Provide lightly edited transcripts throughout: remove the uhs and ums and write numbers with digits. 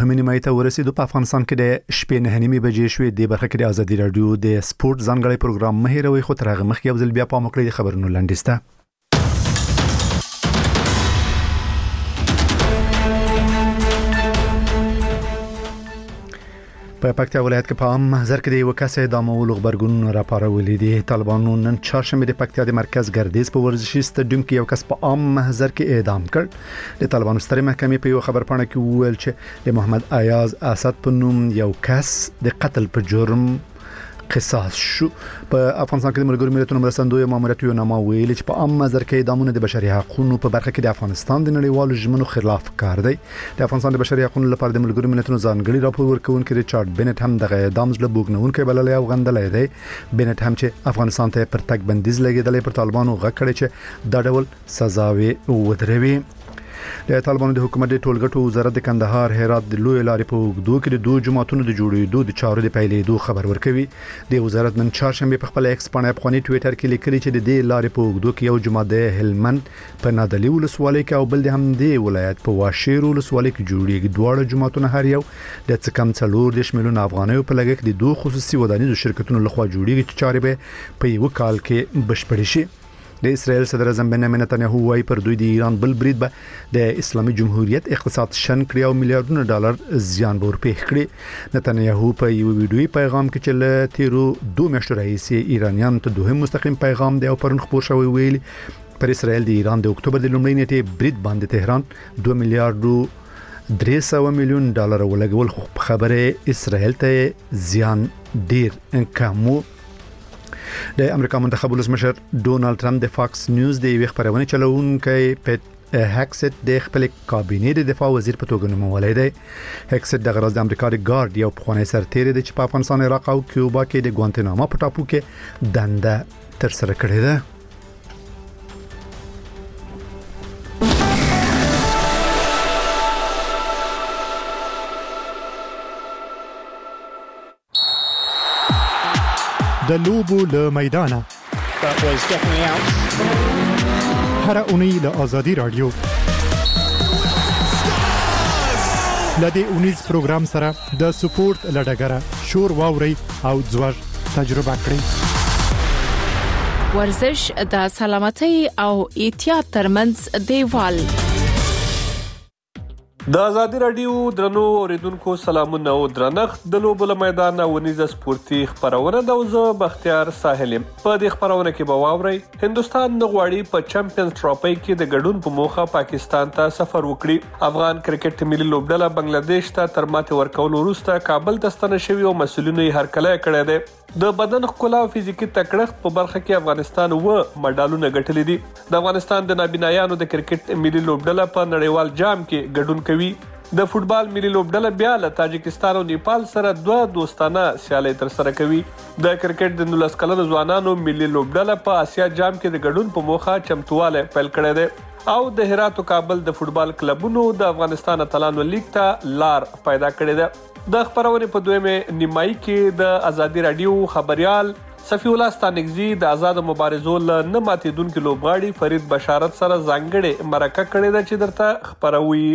دوهمې نیمایي ته ورسېدو. په افغانستان کې د شپې 9:30 بجې شوې. د برخه کې د ازادي راډیو د سپورت ځانګړی پروګرام مه هېروئ، خو تر هغه مخکې یو ځل بیا پام وکړئ د خبرونو لنډیز ته. په پکتیا ولایت کې په عام محضر کې د یو کس اعدامولو خبرګونونه راپارولي دي. طالبانو نن چهارشنبه د پکتیا د مرکز ګردیز په ورزشي سټیډیوم کې یو کس په عام محضر کې اعدام کړ. د طالبانو سترې محکمې په یو خبرپاڼه کې وویل چې د محمد ایاز اسد په نوم یو کس د قتل په جرم قصاص شو. په افغانستان کې د ملګرو ملتونو مرستندوی ماموریت یو نامه ویلي چې په عام محضر کې اعدامونه د بشري حقوقو په برخه کې د افغانستان د نړیوالو ژمنو خلاف کار دی. د افغانستان د بشري حقوقو لپاره د ملګرو ملتونو ځانګړي راپور ورکونکي ریچارډ بنټ هم دغه اعدام زړه بوږنونکی بللی او غندلی دی. بنټ هم چې افغانستان ته پر تګ بندیز لګېدلی پر طالبانو غږ کړی چې دا ډول سزاوي ودروي. د طالبانو د حکومت د ټولګټو وزارت د کندهار هرات د لوی لارې په اوږدو کې د دوه جماعتونو د جوړېدو د چارو د پیلېدو خبر ورکوي. د وزارت نن چهارشنبه په خپل ایکس باندې افغاني ټویټر کې لیکلي چې د دې لارې په اوږدو کې یو جماعت د هلمند په نادعلي ولسوالۍ کې او بل د همدې ولایت په واشیر ولسوالۍ کې جوړېږي. دواړه جماعتونه هر یو د څه کم 40 میلیون افغانیو په لګښت د دوه خصوصي ودانیزو شرکتونو لخوا جوړېږي چې چارې به په یو کال کې بشپړې شي. د اسرائیل صدر اعظم بنیامین نتنیاهو وايي پر دوی د ایران بل برید به د اسلامي جمهوریت اقتصاد شن کړی او میلیارډونه ډالر زیان به ورپېښ کړي. نتنیاهو په یو ویډیويي پیغام کې چې له تیرو 2 میاشتو راهیسې ایرانیانو ته دوهم مستقیم پیغام دی او پرون خپور شوی ویلي پر اسرائیل د ایران د اکتوبر د لومړۍ نیټې برید باندې تهران 2 میلیارډ 300 میلیون ډالر ولګول، خو خبره اسرائیل ته زیان ډیر کم و. د امریکا منتخب ولسمشر ډونالد ټرمپ د فاکس نیوز د یوې خبرونه چلوونکی پیټ هکسټ د خپل کابینې د دفاع وزیر په توګه نومولی دی. هکسټ د غرض د امریکا د ګارد یو پخوانی سرتیری دی چې په افغانستان، عراق او کیوبا کې د ګوانتنامو په ټاپو کې دنده ترسره کړې ده. د لوبو له میدانه هر اونۍ له آزادي رادیو لدې اونیز پروګرام سره د سپورت لډګره شور واوري او ځوږ تجربه کړئ. ورزش د سلامتۍ او احتیاط ترمنځ دیوال. د ازادي راډیو درنو اوریدونکو سلامونه او درنښت. د لوبو له میدانه ونیزه سپورتي خبرونه د زه بختیار ساحل. په دې خبرونه کې به واورئ هندستان د غواړي په چمپیونز ټرافي کې د ګډون په موخه پاکستان ته سفر وکړي. افغان کرکټ ملي لوبډله بنگلاديش ته تر ماتې ورکولو وروسته کابل ته ستنه شوی او مسؤلینو یې هرکلی کړی دی. د بدن ښکلا او فزیکي تکړښت په برخه کې افغانستان مډالونه ګټلي دي. د افغانستان د نابینایانو د کرکټ ملي لوبډله په نړیوال جام کې ګډون کوي. د فوټبال ملي لوبډله بیا له تاجکستان او نیپال سره 2 دوستانه سیالۍ ترسره کوي. د کرکټ د 19 کلنو ځوانانو ملي لوبډله په آسیا جام کې د ګډون په موخه چمتواله پیل کړی دی او د هرات او کابل د فوټبال کلبونو د افغانستان اتلانو لیګ ته لار پیدا کړې ده. د خبرونه په دویمه نیمایي کې د ازادي راډیو خبريال صفی الله ستانګزی د آزاد مبارزو له نه ماتیدونکو لوبغاړي فرید بشارت سره ځانګړې مرکه کړې ده چې درته خبروي.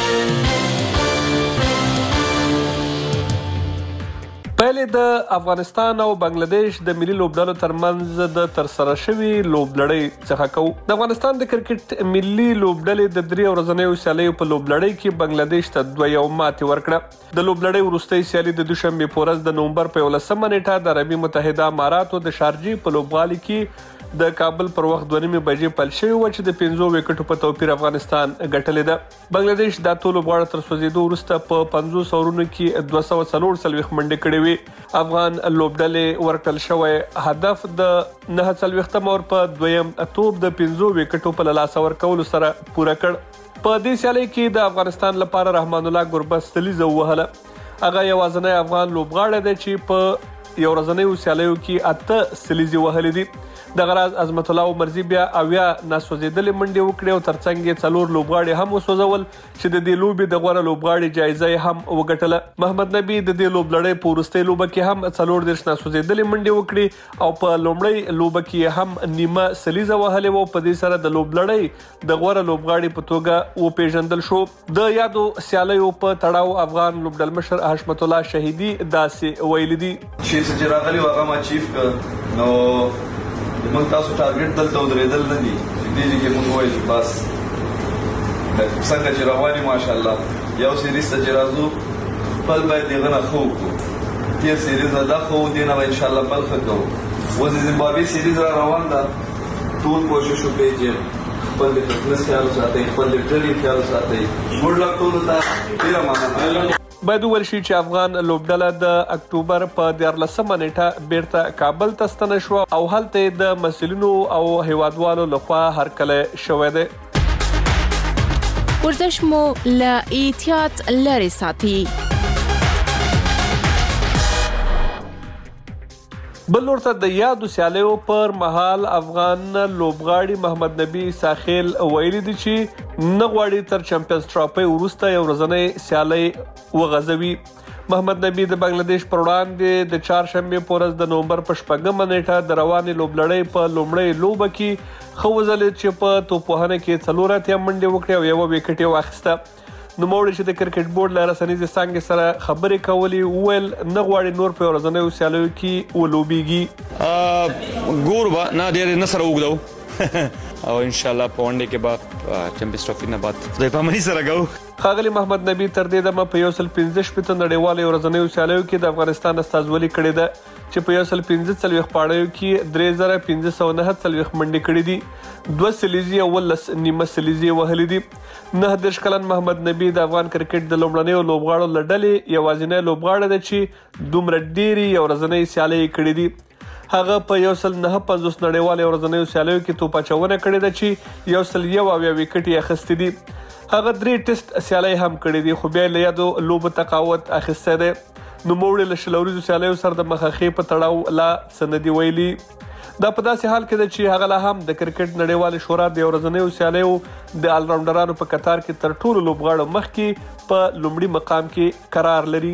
پهلې د افغانستان او بنگلاديش د ملي لوبډلو ترمنځ د ترسره شوی لوبلړۍ څخه کو. د افغانستان د کرکټ ملي لوبډلې د 3 ورځنیو سیالیو په لوبلړۍ کې بنگلاديش ته 2 ماتې ورکړه. د لوبلړۍ وروستۍ سیالي د دوشنبه په ورځ د نومبر په 11 نیټه د عربي متحده اماراتو د شارجې په لوبغالي کې د کابل پر وخت 2:30 بجې پیل شوی و چې د 15 وکټو په توپیر افغانستان ګټلې ده. بنگلاديش د ټولو لوبغاړو تر سوځېدو وروسته په 50 اورونو کې 240 منډې کړې وې. افغان لوبډلې ورکړل شوی هدف د 49 اور په دویم توپ د 15 وکټو په لاس ورکولو سره پوره کړ. په دې سیالۍ کې د افغانستان لپاره رحمان الله ګربز تلیزه وهله. هغه یوازینی افغان لوبغاړی دی چې په یو ورځنیو سیالیو کې 8 سلیزي وهلې دي. د غراز عظمت الله عمرزي بیا اویا ناسوځېدلې منډې وکړې او ترڅنګ یې 4 لوبغاړي هم وسوځول چې د دې لوبې د غوړه لوبغاړي جایزه هم وګټله. محمد نبی د دې لوبلړۍ په وروستۍ لوبه کې هم 4 ناسوځېدلې منډې وکړې او په لومړۍ لوبه کې هم نیمه سلیزه وهلې و. په دې سره د لوبلړۍ د غوړه لوبغاړي په توګه وپیژندل شو. د یادو سیالیو په تړاو افغان لوبډل مشر حشمت الله شهیدي داسې ویلي دي چې راغلي هغه ما چیف نو موږ تاسو ټارګټ دلته ودرېدل نه دي دې کې موږ وایو چې بس څنګه چې رواني ماشاءالله یو سیریز ته چې راځو خپل باید دغه نه خو تیر سیریز نه دا خو دې نه ان شاء الله بل ښه کوو. و د زیمبابوې سیریز را روان ده ټول کوشش وکړي چې خپل د فټنس خیال وساتئ خپل د ټریننګ خیال وساتئ. ګډ لک ټولو ته ډېره مننه. باید وویل شي چې افغان لوبډله د اکتوبر په 14مه نیټه بیرته کابل ته ستنه شوه او هلته د مسؤلینو او هیوادوالو لخوا هرکلی شوی دی. ورزش مو له احتیاط لرې ساتي. بل ورته د یادو سیالیو پر مهال افغان لوبغاړي محمد نبی ساخیل ویلي دي چې نه غواړي تر چمپیونز ټرافي وروسته یو ورځنۍ سیالي وغځوي. محمد نبی د بنگلاديش پر وړاندې د چهارشنبه په ورځ د نومبر په 8مه نیټه د رواني لوبلړۍ په لومړۍ لوبه کې خو ځلې چې په توپوهنه کې 4 اتیا منډې وکړې او یو وکټ یې واخیسته. نوموړي چې د کرکټ بورډ له رسنیزې څانګې سره خبرې کولې وویل نه غواړي نور په ورځنیو سیالیو کې ولوبېږي. ګور به نه ډېر نه سره وګدو او ان شاء الله په ونډه کې به چمپیونز ټرافي نه بعد خدای پامني سره کوو. ښاغلي محمد نبی تر دې دمه په 115 نړیوالو ورځنیو سیالیو کې د افغانستان استازولي کړې ده چې په 115 پاړیو کې 3549 منډې کړې دي. 2 سلیزي او 19 نیمه سلیزي وهلې دي. 19 کلن محمد نبی د افغان کرکټ د لومړنیو لوبغاړو له ډلې یوازینی لوبغاړی دی چې دومره ډېرې ورځنۍ سیالۍ کړې دي. هغه په 159 نړیوالو ورځنیو سیالیو کې توپ اچونه کړې ده چې 101 وکټ یې اخیستي دي. هغه 3 ټیسټ سیالۍ هم کړې دي خو بیا له یادو لوبو تقاوت اخیستی دی. نوموړي له شلوریزو سیالیو سره د مخاخې په تړاو لا سندي ویلي. دا په داسې حال کې ده چې هغه لا هم د کرکټ نړیوالې شورا د ورځنیو سیالیو د آلراونډرانو په قطار کې تر ټولو لوبغاړو مخکې په لومړي مقام کې قرار لري.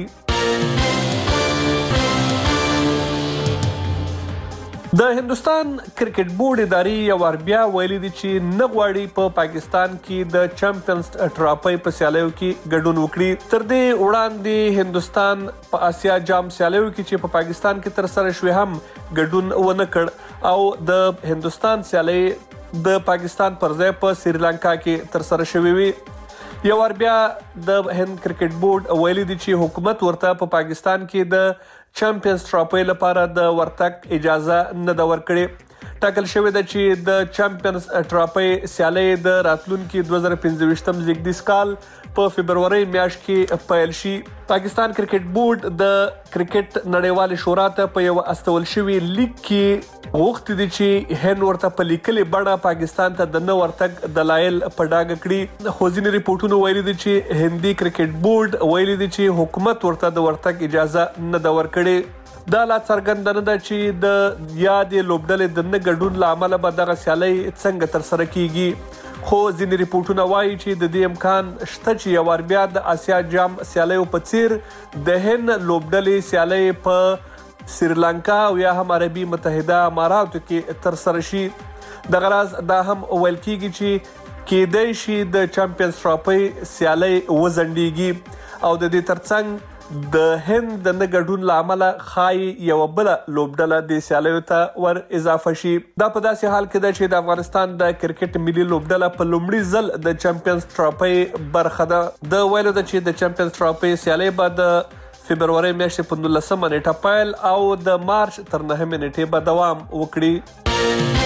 د هندستان کرکټ بورډ ادارې یو وار بیا ویلي دي چې نه غواړي په پاکستان کې د چمپیونز ټرافي په سیالیو کې ګډون وکړي. تر دې وړاندې هندستان په آسیا جام سیالیو کې چې په پاکستان کې تر سره شوې هم ګډون ونه کړ او د هندستان سیالي د پاکستان پر ځای په سریلانکا کې تر سره شوې وي. یو وار بیا د هند کرکټ بورډ ویلي دي چې حکومت ورته په پاکستان کې د چمپیونز ټرافي لپاره د ورتګ اجازه نه ده ورکړې. ټاکل شوې ده چې د چمپیونز ټرافي سیالي د راتلونکي 2025 زیږدیز کال په فبروري میاشت کې پیل شي. پاکستان کرکټ بورډ د کرکټ نړیوالې شورا ته په یو استول شوی لیک کې غوښتي دي چې هند ورته په لیکلې بڼه پاکستان ته د نه ورتګ دلایل په ډاګه کړي. خو ځینې ریپورټونه ویلي دي چې هندي کرکټ بورډ ویلي دي چې حکومت ورته د ورتګ اجازه نه ده ورکړې. دا لا څرګنده نه ده چې د یادې لوبډلې د نه ګډون له امله به دغه سیالۍ څنګه ترسره کیږي. خو ځینې ریپورټونه وایي چې د دې امکان شته چې یو وار بیا د آسیا جام سیالیو په څیر د هند لوبډلې سیالۍ په سریلانکا او یا هم عربي متحده اماراتو کې ترسره شي. دغه راز دا هم ویل کیږي چې کېدای شي د چمپیونز ټرافي سیالۍ وځنډیږي او د دې ترڅنګ د هند د نه ګډون له امله ښایي یوه بله لوبډله د سیالیو ته ور اضافه شي. دا په داسې حال کې ده چې د افغانستان د کرکټ ملي لوبډله په لومړي ځل د چمپیونز ټرافي برخه ده. د ویلو ده چې د چمپیونز ټرافي سیالۍ به د فبروري میاشتې په 19مه نیټه پیل او د مارچ تر 9مې نیټې به دوام وکړي.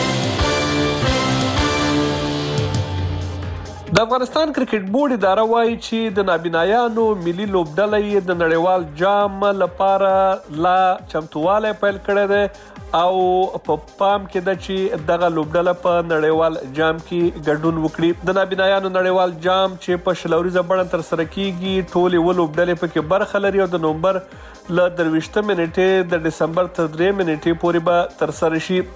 د افغانستان کرکټ بورډ اداره وایي چې د نابینایانو ملي لوبډله یې د نړیوال جام لپاره لا چمتووالی پیل کړی دی او په پام کې ده چې دغه لوبډله په نړیوال جام کې ګډون وکړي. د نابینایانو نړیوال جام چې په شلوریزه بڼه ترسره کیږي ټولې اووه لوبډلې پکې برخه لري او د نومبر له 23مې نیټې د ډسمبر تر 3مې نیټې پورې به ترسره شي.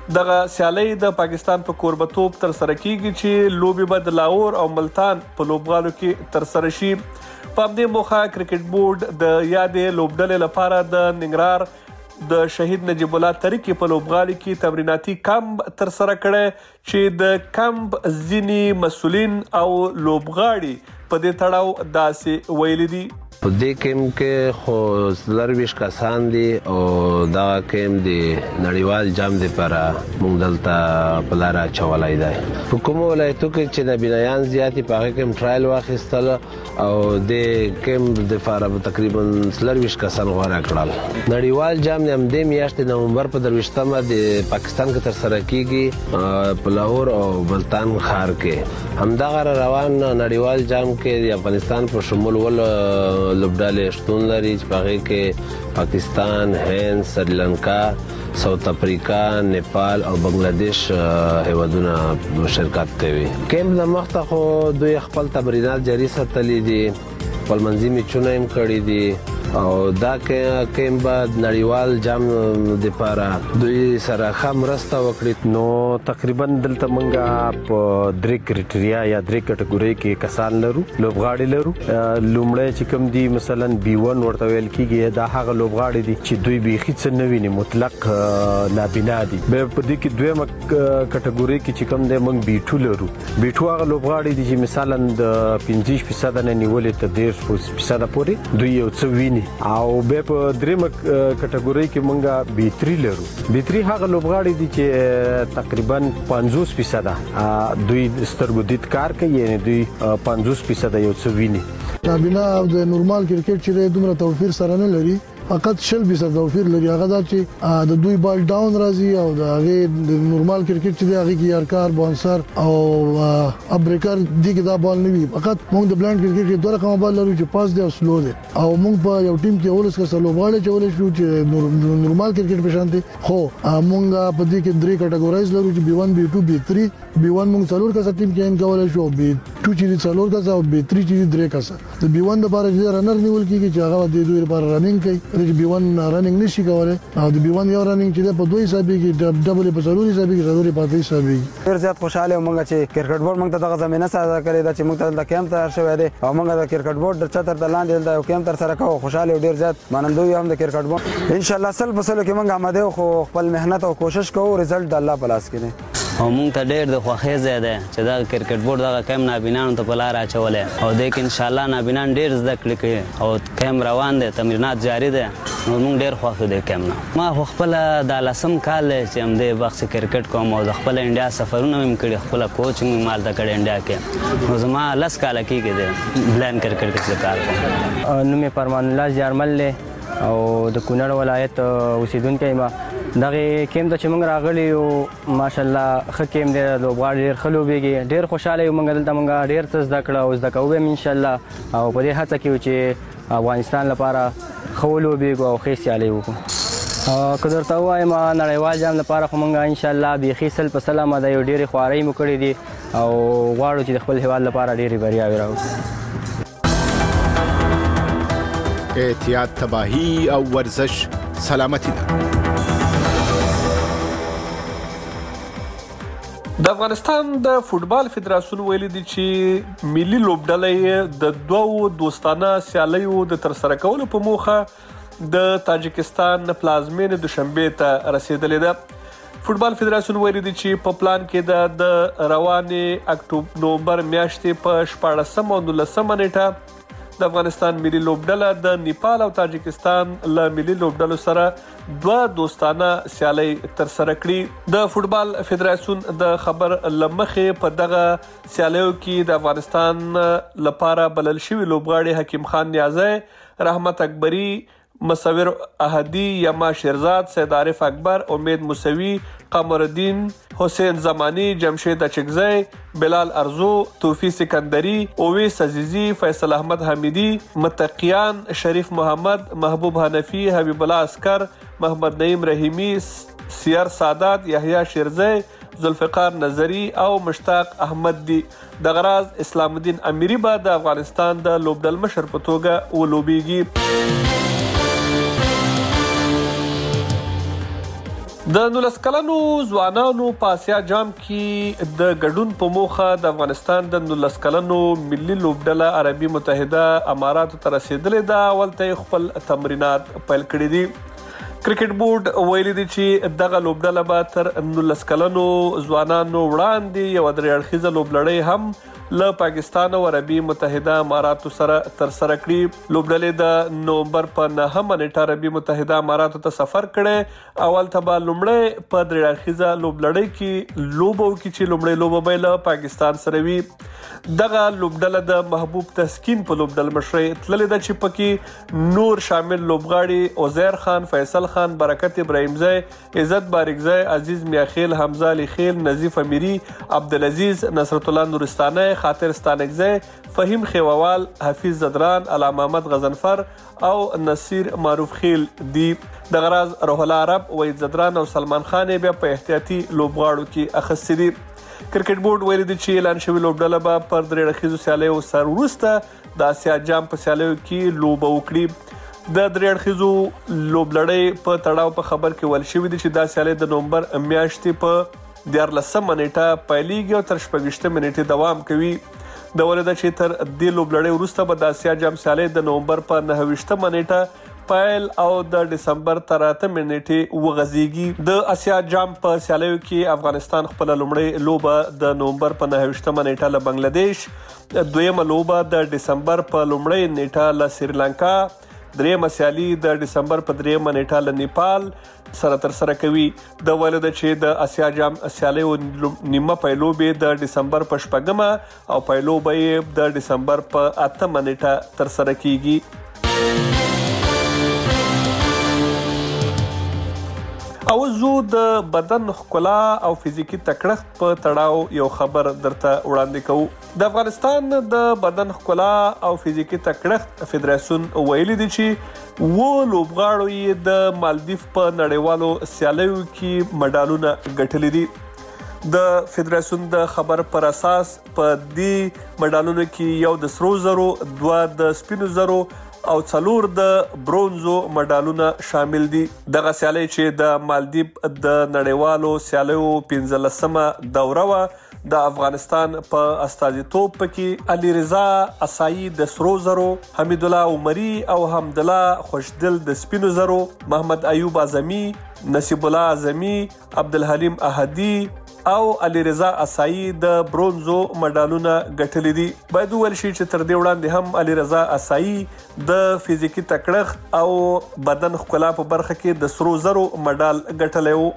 دغه سیالي د پاکستان په کوربتوب تر سره کیږي چې لوبي به د لاهور او ملتان په لوبغالو کې تر سره شي. په همدې موخه کرکټ بورډ د یادې لوبډلې لپاره د ننګرهار د شهید نجیب الله تاریخي په لوبغالي کې تمریناتي کمپ تر سره کړی چې د کمپ ځینې مسؤلین او لوبغاړي په دې تړاو داسې ویلي دي. په دې کیمپ کې خو 23 کسان دي او دا کیمپ د نړیوال جام لپاره موږ دلته په لار اچولای دی. په کوم ولایتو کې چې نبینایان زیاتې په هغه کې ټرایل واخیستل او د کیمپ د لپاره تقریبا 23 کسان غوړه کړل. نړیوال جام د همدې میاشتې نومبر په 23مه د پاکستان کې تر سره کیږي په لاهور او ملتان ښار کې. همدغه روان نړیوال جام کې د افغانستان په شمول ول لوبډلې شتون لري چې په هغې کې پاکستان، هند، سریلانکا، ساوت افریقا، نیپال او بنگلادیش هیوادونه شرکت کوي. کیمپ نه مخته خو دوی خپل تمرینات جاري ساتلي دي، خپل منځي میچونه هم کړي دي او دا کیمپ به نړیوال جام دپاره دوی سره ښه مرسته وکړي. نو تقریبا دلته موږ په 3 کرایټریا یا 3 کټګورۍ کې کسان لرو، لوبغاړي لرو. لومړی چې کوم دي مثلا B1 ورته ویل کېږي، دا هغه لوبغاړي دي چې دوی بیخي څه نه ویني، مطلق نابینا دي. بیا په دې کې دویمه کټګورۍ کې چې کوم دی موږ B2 لرو. B2 هغه لوبغاړي دي چې مثلا د 50% نه نیولې تر 10% پورې دوی یو څه ویني. او بیا په درېمه کټګورۍ کې موږ B3 لرو. B3 هغه لوبغاړي دي چې تقریبا 50% دوی سترګو دید کار کوي، یعنی دوی 50% یو څه ویني. نابینا د نورمال کرکټ چې دومره توفیر سره نه لري، فقط 20% توفیر لري. هغه دا چې د دوی بال ډاون راځي او د هغه د نورمال کرکټ چې هغه کې یارکار، بونسر او ابریکر دي کې دا بال نه وي. فقط موږ د بلایند کرکټ کې دوه رقم بال لرو چې پاس دی او سلو دی. او موږ په یو ټیم کې اولس کې لوبغاړي چولې شو چې نورمال کرکټ په شان دي. خو موږ په دې کې 3 کټګورایز لرو چې B1 B2 B3. B1 موږ څلور کسه ټیم کې ان کولای شو، B2 چې څلور کسه او B3 چې 3 کسه. د B1 لپاره چې رنر نیول کیږي چې هغه د دوی لپاره رننګ کوي. د B1 رننګ نشي کولای او د B1 یو رننګ چې په 2 حساب کې ډبل په ضروري حساب کې ضروري پاتې حساب کې. ډیر زیات خوشاله موږ چې کرکټ بورډ موږ ته دغه زمينه ساده کړې ده چې موږ ته د کیمپ تر شوې ده او موږ د کرکټ بورډ د چتر د لاندې د کیمپ تر سره کوو. خوشاله ډیر زیات مانندوی هم د کرکټ بورډ ان شاء الله سل په سلو کې موږ آماده خو خپل مهنت او کوشش کوو، رزلټ د الله په لاس کې دی. او موږ ته ډېر د خوښۍ ځای دی چې دا کرکټ بورډ دغه کیم نابینانو ته په لاره اچولی او دې کې انشاءالله نابینان ډېر زده کړې کوي او کیم روان دی، تمرینات جاري دی. نو موږ ډېر خوښ یو د کیم نه. ما خو خپله دا 10م کال دی چې همدې وخت کرکټ کوم او د خپله انډیا سفرونه مې کړي، خپله کوچنګ مې مالته کړی انډیا کې. نو زما 10 کاله کېږي دی بلاین کرکټ کې کار کوم. نوم یې فرمان الله زیارمل دی او د کونړ ولایت اوسېدونکی یم. دغه کیم ته چې موږ راغلي یو ماشاءالله ښه کیم دی، لوبغاړي ډېر ښه لوبېږي. ډېر خوشحاله یو موږ دلته موږ ډېر څه زده کړه او زده کوو هم انشاءالله او په دې هڅه کې یو چې افغانستان لپاره ښه ولوبېږو او ښې سیالۍ وکړو. که درته ووایم نړیوال جام لپاره خو موږ انشاءالله بیخي 100% آماده یو. ډېرې خوارۍ مو کړې دي او غواړو چې د خپل هېواد لپاره ډېرې بریاوې راوړو. احتیاط تباهی او ورزش سلامتی ده. د افغانستان د فوټبال فدراسیون ویلي دی چې ملي لوبډلې د 2 دوستانه سیالیو د ترسره کولو په موخه د تاجکستان پلازمینې دوشنبه ته رسیدلې ده. فوټبال فدراسیون ویلي دی چې په پلان کې د روانې نومبر میاشتې په 14 او 19 نیټه د افغانستان ملي لوبډله د نیپال او تاجکستان له ملي لوبډلو سره 2 دوستانه سیالۍ ترسره کړي. د فوټبال فدراسیون د خبر لمخې په دغه سیالیو کې د افغانستان لپاره بلل شوي لوبغاړي حکیم خان نیازی، رحمت اکبری، مصور احدی، یما شیرزاد، سید عارف اکبر، امید موسوی، قمر الدین، حسین زمانی، جمشید اچکزی، بلال ارزو، توفی سکندری، اویس عزیزی، فیصل احمد حمیدی، متقیان، شریف محمد، محبوب حنفی، حبیب الله اسکر، محمد نعیم رحیمی، سیر سادات، یحیی شیرزی، ذوالفقار نظری او مشتاق احمد دی. د غراز اسلام الدین امیری به د افغانستان د لوبډل مشر په توګه ولوبیږي. د 19 کلنو ځوانانو په آسیا جام کې د ګډون په موخه د افغانستان د 19 کلنو ملي لوبډله عربي متحده اماراتو ته رسیدلې ده. اول ته خپل تمرینات پیل کړي دي. کرکټ بورډ ویلي دی چې دغه لوبډله به تر 19 کلنو ځوانانو وړاندې یو درې اړخیزه لوبلړۍ هم له پاکستان او عربي متحده اماراتو سره ترسره کړي. لوبډلې د نومبر په 9 نیټه عربي متحده اماراتو ته سفر کړي. اول ته به لومړی په درې اړخیزه لوبلړۍ کې لوبه وکړي چې لومړی لوبه به له پاکستان سره وي. دغه لوبډله د محبوب تسکین په لوبډل مشرۍ تللې ده چې پکې نور شامل لوبغاړي عزیر خان، فیصل خان، برکت ابراهیمزی، عزت بارکزی، عزیز میاخیل، حمزه علی خیل، نظیف امیری، عبدالعزیز، نصرت الله نورستانه، خاطر ستانکزی، فهیم خیووال، حفیظ زدران، علامه محمد غزنفر او نصیر معروف خیل دي. د غراز روح الله عرب، وحید زدران او سلمان خان بیا په احتیاطي لوبغاړو کې اخیستي دي. کرکټ بورډ ویلي دی چې اعلان شوی لوبډله به پر درې اړخیزو سیالیو سر وروسته د آسیا جام په سیالیو کې لوبه وکړي. د درې اړخیزو لوبلړۍ په تړاو په خبر کې ویل شوي دي چې دا سیالۍ د نومبر میاشتې په 14 نیټه پیلیږي او تر 26 نیټې دوام کوي. د ولې ده چې تر دې لوبلړۍ وروسته به د آسیا جام سیالۍ د نومبر په 29 نیټه پیل او د ډسمبر تر 8 نیټې وغځيږي. د آسیا جام په سیالیو کې افغانستان خپل لومړی لوبه د نومبر په 29 نیټه له بنگلاديش، دویمه لوبه د ډسمبر په لومړی نیټه له سریلانکا، دریمه سیالي د ډسمبر په 3 نیټه له نیپال سره ترسره کوي. د ویل ده چې د آسیا جام سیالیو نیمه پیلوبې د ډسمبر په 4 او پیلوبې د ډسمبر په 8 نیټه ترسره کیږي. او زه د بدن ښکلا او فزیکی تکړښت په تړاو یو خبر درته وړاندې کوم. د افغانستان د بدن ښکلا او فزیکی تکړښت فدراسیون ویلي دی چې لوبغاړو یې د مالدیف په نړیوالو سیالیو کې مډالونه ګټلي دي. د فدراسیون د خبر پر اساس په دې مډالونو کې یو د سرو زرو، 2 د سپینو زرو او 4 د برونزو مډالونه شامل دي. دغه سیالي چې د مالدیپ د نړیوالو سیالیو 15مه دوره وه، د افغانستان په استازیتوب پکې علي رضا اسایی د سرو زرو، حمید الله عمری او حمدالله خوشدل د سپینو زرو، محمد ایوب اعظمي، نصیب الله اعظمي، عبدالحلیم احدی او علي رضا اسایی د برونزو مډالونه ګټلي دي. باید وویل شي چې تر دې وړاندې هم علي رضا اسایی د فزیکی تکړښت او بدن ښکلا په برخه کې د سرو زرو مډال ګټلی و.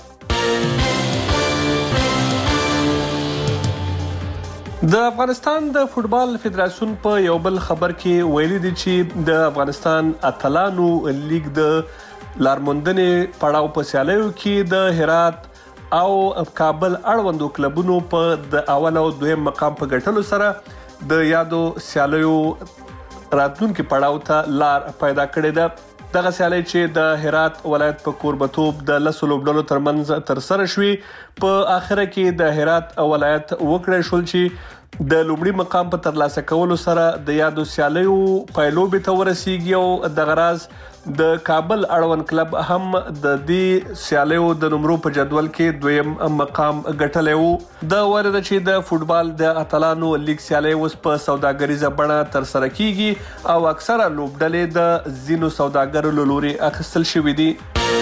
د افغانستان د فوټبال فدراسیون په یو بل خبر کې ویلي دي چې د افغانستان اتلانو لیگ د لارموندنې پړاو په سیالیو کې د هرات او کابل اړوندو کلبونو په د اول او دویم مقام په ګټلو سره د یادو سیالیو راتلونکي پړاو ته لار پیدا کړې ده. دغه سیالي چې د هرات ولایت په کوربتوب د 10 لوبډلو ترمنځ ترسره شوې، په اخره کې د هرات ولایت وکړی شول چې د لومړي مقام په ترلاسه کولو سره د یادو سیالیو پیلوبې ته ورسیږي او د غراز د کابل اړوند کلب هم د دې سیالیو د نمرو په جدول کې دویم مقام ګټلی و. د وارده چې د فوټبال د اتلانو لیگ سیالي اوس په سوداګریزه بڼه ترسره کیږي او اکثره لوبډلې د ځینو سوداګرو له لوري اخیستل شوي دي.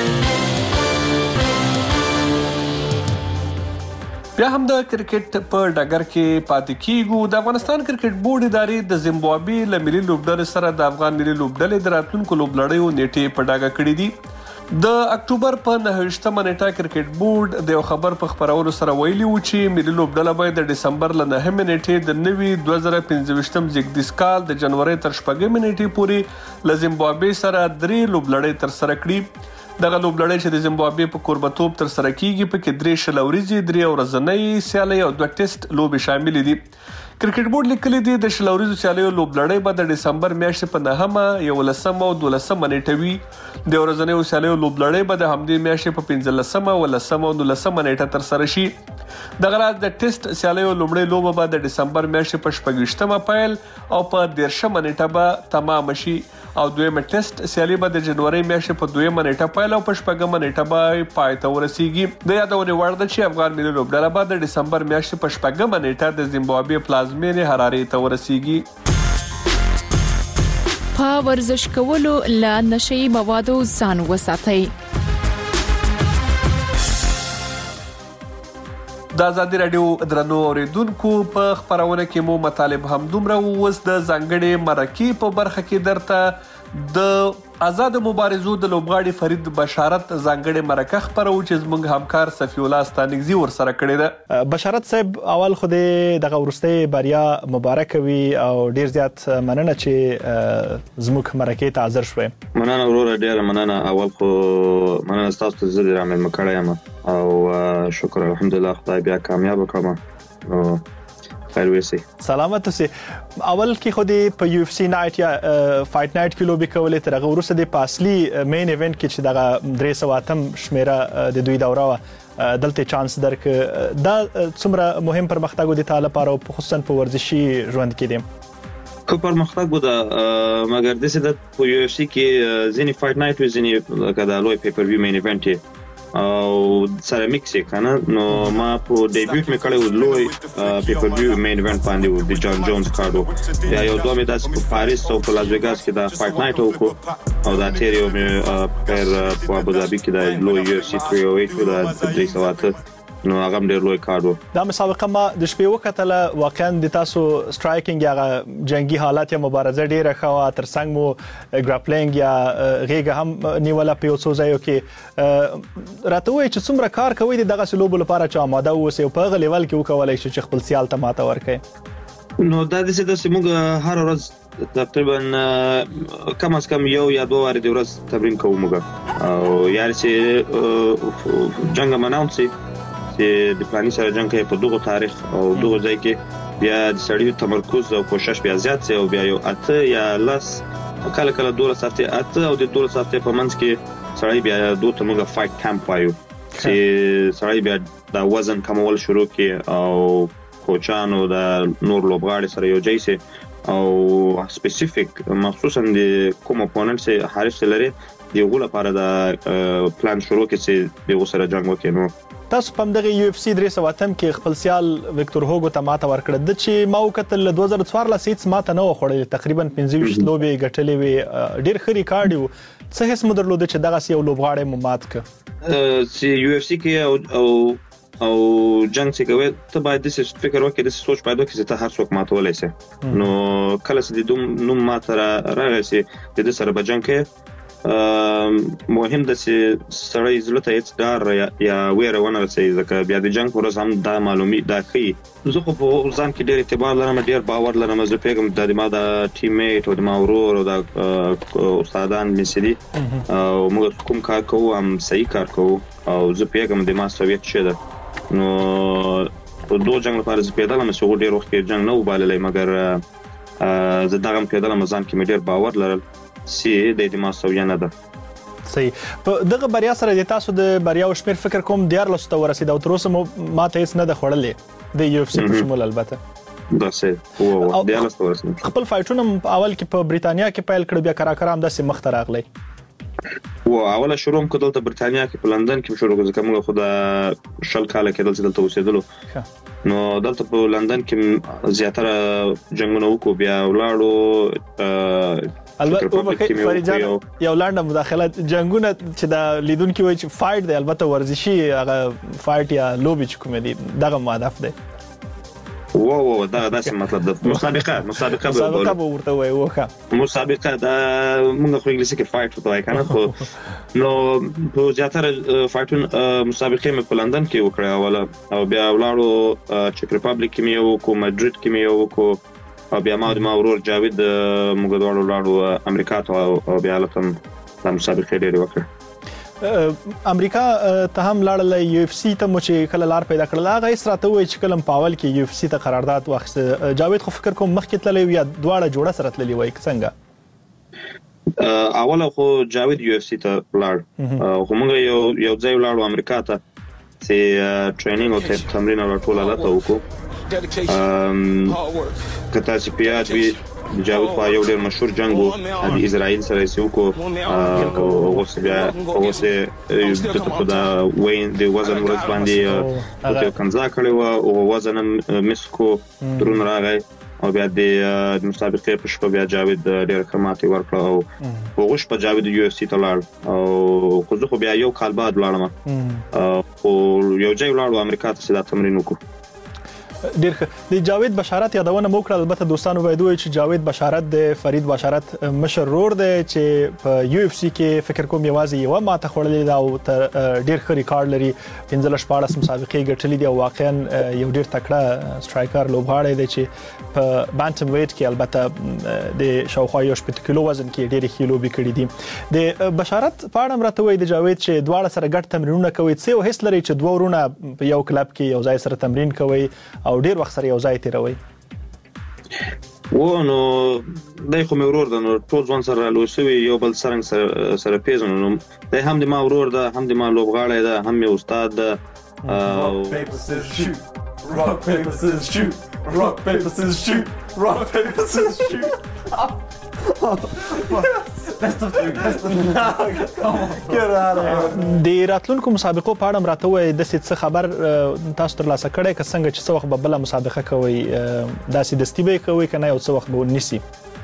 بیا هم د کرکټ په ډګر کې پاتې کیږو. د افغانستان کرکټ بورډ ادارې د زیمبابوې له ملي لوبډلې سره د افغان ملي لوبډلې د راتلونکو لوبلړیو نیټې په ډاګه کړې دي. د اکتوبر په 9 نیټه کرکټ بورډ د یو خبر په خبرولو سره ویلي و چې ملي لوبډله باید د ډسمبر له 9 نیټې د نوي 2015 زیږدیز کال د جنوري تر 4 نیټې پورې له زیمبابوې سره 3 لوبلړۍ ترسره کړي. دغه لوبلړۍ چې د زیمبابوې په کوربتوب ترسره کیږي پکې 3 شل ورځې، 3 ورځنۍ سیالۍ او 2 ټیسټ لوبې شامل دي. کرکټ بورډ لیکلي دي د شلوريزو سیالیو لوبلړۍ به د دسمبر میاشتې په 9 11 او 12 نیټه وي. د ورځنیو سیالیو لوبلړۍ به د همدې میاشتې په 15 ولسم او 19 نیټه تر سره شي. د غراز د ټیسټ سیالیو لومړۍ لوبه به د دسمبر میاشتې په 28 پیل او په 13 نیټه به تمام شي او دویمه ټیسټ سیالي به د جنوري میاشتې په 2 نیټه پیل او په 14 نیټه به پای ته ورسیږي. د یادونې وړ ده چې افغان ملي لوبډله به د دسمبر میاشتې په 14 نیټه د زیمبابوې پلازمینې حرارې ته ورسیږي. په ورزش کولو له نشئی موادو ځان وساتئ. د آزادي رادیو درنو اوریدونکو په خبرونه کې مو مطالب هم دومره ووس د ځانګړي مرکې په برخه کې درته د آزاد مبارزو د لوبغاړي فرید بشارت ځانګړي مرکه خبرو چې زموږ همکار صفی الله ستانګزي ور سره کړی ده. بشارت صاحب اول خو دغه ورسته بریا مبارک وي او ډیر زیات مننه چې زموږ مرکه ته حاضر شوي. مننه ورور ډیر مننه. اول خو مننه تاسو ته زه رامل مکړم او شکر الحمدلله خدای بیا کامیاب کړم. خیر وسی سلامت اوسئ. اول کې خو د په یو اف سی نایټ یا فایټ نایټ کې لوبي کولې تر هغه وروسته د پاسلی مین ایونت کې چې دغه 308 شمیره د دوی دوره دلته چانس درک دا څومره مهم پرمختګ د تعالی لپاره او خصوصا په ورزشي ژوند کې دي. خو پرمختګ ودا مګر د څه د یو اف سی کې ځینی فایټ نایټ و ځینی کدا لوی پیپر ویو مین ایونت او سره میکس کنه نو ما په ډیبیوټ مې کړو لوی پیپر ویو مین ایونت باندې د جان جونز کارډو یا یو دوه مې داس په پاریس او په لاس ویګاس کې دا فایټ نایټ وکړو او دا تیریو مې پر په ابوظبي کې دا لوی یو سی 308 دا 308 نو هغه ډېر لوی کارډو. دا مسابقه ما د شپې وکټله واقعا د تاسو سټرایکینګ یا جنگي حالات یا مبارزه ډیره خوا تر څنګ مو ګراپلینګ یا غیګه هم نیولا په اوسو ځایو کې راته وای چې څومره کار کوي دغه سلوب لپاره چې آماده اوسئ او په لیول کې وکولای شي چې خپل سیال ته ماته ورکړي. نو دا د څه د سیموږ هر ورځ تقریبا کم از کم یو یا دوه واره د ورځ تمرین کوو موږ او یاري چې جنگ مناونسي د پلاني سره جنگ کوي په دغه تاریخ او دغه ځای کې بیا د سړیو تمرکز او کوشش بیا زیات سي او بیا یو اته یا لس کله کله 12 هفته اته او د 12 هفته په منځ کې سړی بیا دوه تمغه فایټ کمپ وایو چې سړی بیا د وزن کمول شروع کړي او کوچانو د نور لوبغاړي سره یو ځای سي او سپیسیفیک مخصوصا د کوم اپوننت سره حارس لري دیغه لپاره د پلان شروع کړي چې دیغه سره جنگ وکړي. نو تاسو په دغه یو اف سی 308 کې خپل سیال وکټور هوګو ته ماته ورکړه د چې ما وکتل 2014 سیټس ماته نه وخوړل تقریبا 25 لوبي ګټلې وي ډیر خري کارډیو څه هیڅ مدرلود چې دغه سی یو لوبغاړی مو مات ک چې یو اف سی کې او جنگ څخه کوي ته باید د فکر وکړې د سوچ پیدا کړې چې ته هر څوک ماته ولای شي. نو کله چې د دوم نو ماته راغلی د سره بجنګ کې مهم ده چې سړی زړه ته هیڅ ډار یا ویره ونه رسي ځکه بیا د جنگ ورځ هم دا معلومي دا خي زه خو په ځان کې ډېر اعتبار لرم ډېر باور لرم زه پیغام د ما د ټیم میټ او د ما ورور او د استادان مسلي او موږ کوم کار کوو هم صحیح کار کوو او زه پیغام د ما سویت شه ده نو په دوه جنگ لپاره زه پیدالم چې ډېر وخت کې جنگ نه وباللې مګر زه دغه پیدالم ځان کې مې ډېر باور لرل سي د دې ما سویا نه ده. صحیح. په دغه بریا سره د تاسو د بریا او شمیر فکر کوم 14 ته ورسید او تر اوسه ماته هیڅ نه ده خوړلې د یو اف سی په شمول البته دا سه او 14 ته ورسید. خپل فایټونه اول کې په بریتانیا کې پیل کړ بیا کراکرا هم داسې مخ ته راغلی و اوله شروع کوم دلته بریتانیا کې په لندن کې شروع کوم ځکه موږ خو د شل کال کې دلته اوسېدلو نو دلته په لندن کې زیاتره جنگونه وکړو بیا ولاړو البته فریجان یو لاندې مداخله جنگونه چې د لیدونکو وایي چې فایټ دی البته ورزشي هغه فایټ یا لوبي چې کوم دی دغه هدف دی واو دا داسې مطلب د مسابقه به ورته وایي وکړه مسابقه دا موږ خو انګلیسي کې فایټ وته وایي کنه خو نو په زیاتره فایټون مسابقه مې په لندن کې وکړه اوله او بیا ولاړو چک ریپابلیک کې مې وکړو مدرید کې مې وکړو او بیا ما ورور جاوید موږ دواړو لاړو امریکا ته او بیا لته د مسابقې ډېر وکړ. امریکا ته هم لاړل یو اف سی ته مو چې کله لار پیدا کړل هغه یې راته وایي چې کله پاول کې یو اف سی ته قرارداد واخیسته جاوید خو فکر کوم مخکې تللی یا دواړه جوړه سره تللی وای څنګه اوله خو جاوید یو اف سی ته لاړ خو موږ یو ځای لاړو امریکا ته چې ټریننګ او تمرین او ټول حالت وکړو کته چې پیاج وی جاوید په یو ډېر مشهور جنگ وو د اسرائیل سره یې وکړو او اوسه په دا وین د وزن ورځ باندې په کنزا کړو او وزن مسکو درون راغی او بیا د مسابقې په شپه بیا جاوید ډېر کماتي ورکړ او هغه شپه جاوید یو اف سی ته لاړ او خو بیا یو کال بعد لاړم او یو ځای لاړو امریکا ته دا تمرین وکړو ډیر د جاوید بشارت یادونه مو کړل البته دوستانو باید وایي چې جاوید بشارت د فرید بشارت مشر رور دی چې په یو اف سی کې فکر کوم یوازې یو ماته خورلې دا او ډیر ښه ریکارډ لري 15 مسابقې ګټلې دي او واقعا یو ډیر تکړه سټرایکر لوبغاړی دی چې په بانټم ویټ کې البته د شاوخوا 8 کیلو وزن کې ډیر ښه لوبي کړې دي د بشارت په اړه راته وایي د جاوید چې دواړه سره ګډ تمرینونه کوي څه هیڅ لري چې دوه ورونه په یو کلب کې یو ځای سره تمرین کوي او ډیر وخت سره یو ځای تیروي نو دای خو مې ورور ده نو ټول ځوان سره لوسوي یو بل څنګه سره پیژنو نو دای هم د ما ورور ده هم د ما لوبغاړی ده هم یو استاد ده rock paper scissors shoot rock paper scissors shoot rock paper scissors shoot best of 3 get out of here د راتلونکو مسابقو په اړه راته وایي د څه خبر تاسو تر لاسه کړی که څنګه چې څه وخت به بل مسابقه کوي داسې دستی به کوي کنه یو څه وخت به ونیسي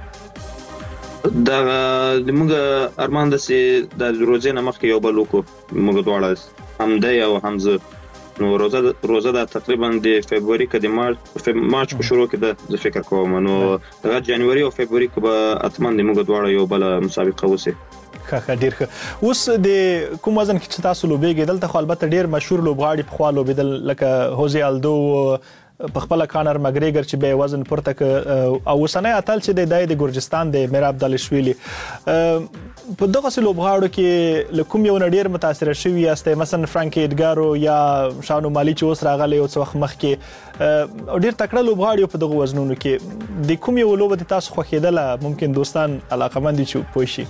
دا موږ ارمان د سي د روزه مخکې یو بل وکړو موږ دواړه هم دی او هم زه نو روزه دا تقریبا د فبراير کې د مارچ په شروع کې د فکر کوم نو د جنوري او فبراير کې به اتمن د موږ دواړه یو بل مسابقه وسی ښه ډیر ښه اوس د کوم وزن کې تاسو لوبېږئ دلته خو البته ډیر مشهور لوبغاړي په خوا لوبېدل لکه هوزي الدو په خپل کانر مګریګر چې به وزن پورته او وسنۍ اتل چې د ګورجستان د میراب دالشویلی په دغه لوبغاړو کې لکوم یو ډیر متاثر شوی یاست مثلا فرانکی اډګارو یا شانو مالی چې اوس راغلی او څه وخت مخکې ډیر تکړه لوبغاړي په دغه وزنونو کې د کوم یو لوبه تاسو خوښیدله ممکن دوستان علاقمند دي چې پوه شي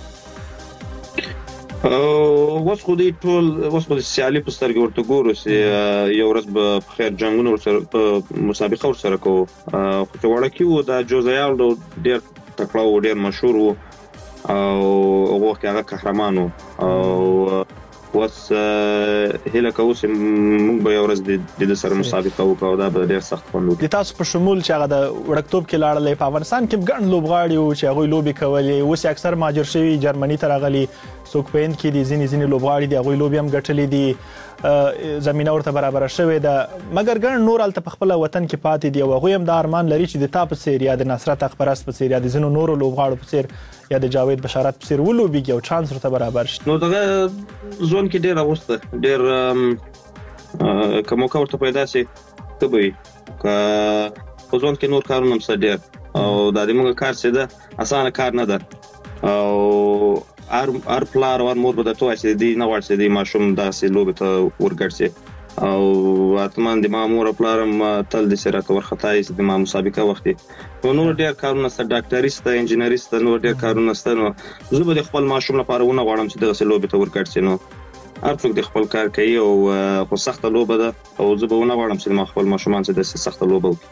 وس خو دې ټول وس په سیالي په سترګې ورته ګورو چې یو ورځ به خیر جنگونه ورسره په مسابقه ورسره کوو خو چې وړکي وو دا جوزیال ډېر تکړه و ډېر مشهور و او هغه هغه قهرمان و او وس هله کوو چې موږ به یو ورځ د سره مسابقه وکړو دا به ډېر سخت خوند وکړي تاسو په شمول چې هغه د وړکتوب کې لاړلې په افغانستان کې ګڼ لوبغاړي او چې هغه لوبي کولې اوس اکثر مهاجر شوي جرمني ته راغلي څوک په هند کې دي ځینې لوبغاړي دي هغه لوبي هم ګټلې دي زمينه ورته برابر شوې ده مګر ګڼ نور الته په خپل وطن کې پاتې دي او هغه هم د ارمان لري چې د تاپ سیر یا د نصرت اخبارس په سیر یا د زینو نورو لوبغاړو په سیر یا د جاوید بشارت په سیر ولوبيږي او چانس ورته برابر شي نو دغه ځون کې ډېر اوسته ډېر کوم کا ورته پیدا شي ته به که په ځون کې نور کارونه هم څه ډېر او د دې موږ کار څه ده اسانه کار نه ده او ار پلار ور مور به ته چې دی نه ورسې دی ماشوم داسې لوبه ته ورګرځي او اتمان د مامور پلارم تل د سره تور خطای د ما مسابقه وختي نو ډیر کارونه ست ډاکټریست انجینریست نو ډیر کارونه ست نو زه به خپل ماشوم لپاره ونه غواړم چې دغه لوبه ته ورګرځي نو هرڅوک د خپل کار کوي او خو سخته لوبه ده او زه به ونه غواړم چې ما خپل ماشومان چې د سخته لوبه وکړي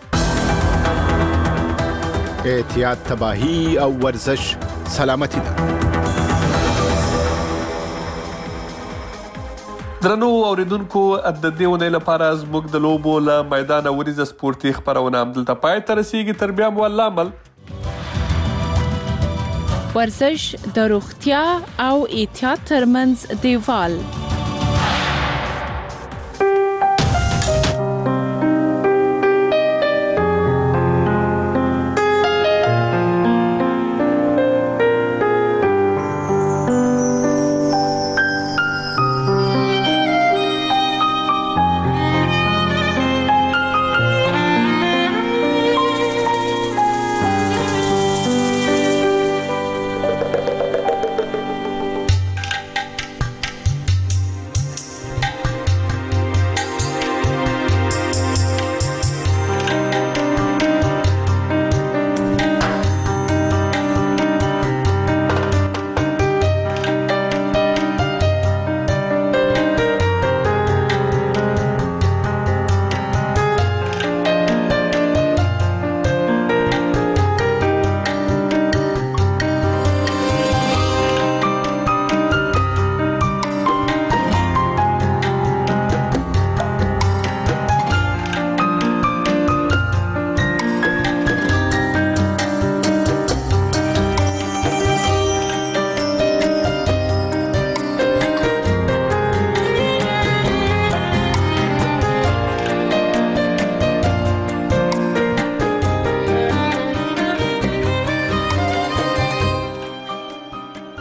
احتیاط تباہی او ورزش سلامتی ده درنو اوریدونکو د دې ونې لپاره زموږ د لوبو له میدان ورزش سپورتي خبرونه هم دلته پای ته رسیږي تر بیا مو الله عمل ورزش د روغتیا او احتیاط ترمنځ دیوال